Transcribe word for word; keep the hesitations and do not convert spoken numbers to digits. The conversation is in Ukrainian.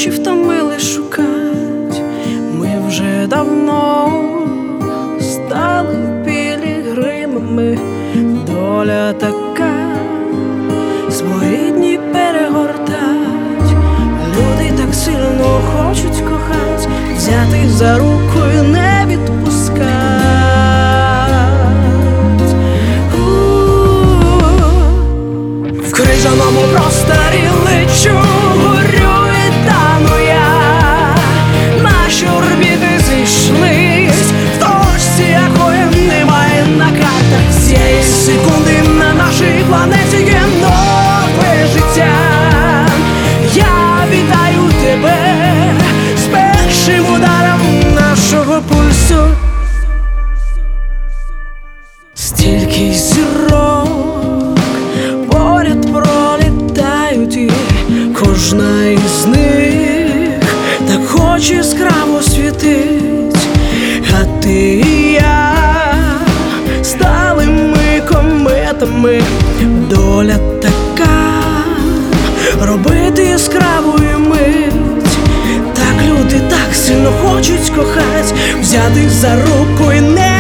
Очі втомили шукать, ми вже давно стали пілігримами. Доля така, свої дні перегортать. Люди так сильно хочуть кохать, взяти за руку і не відпускать. В крижаному просторі лечу, горю і тану я. Наші орбіти зійшлись в точці, якої немає на картах. Цієї секунди на нашій планеті є нове життя. Я вітаю тебе з першим ударом нашого пульсу. Стільки зірок поряд пролітають, і кожна із них так хоч яскраво світить. А ти і я стали ми кометами. Доля така, робити яскравою мить. Так люди так сильно хочуть кохать, взяти за руку і не